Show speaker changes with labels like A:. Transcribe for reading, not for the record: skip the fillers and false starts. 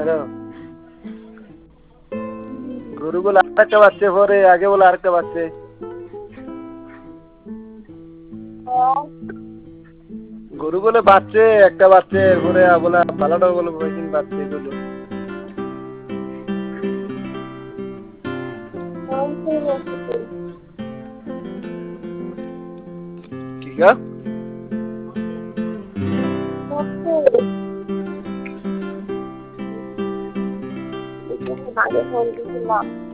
A: Hello, গরু বলে আরেকটা বাচ্চা পরে আগে বলে আরেকটা বাচ্চা। গরু বলে বাচ্চে একটা বাচ্চা পরে বলে ভালোটা বলে কয়দিন বাচ্চে গেল। কি গা?
B: আগে ফোন দিয়েছিলাম।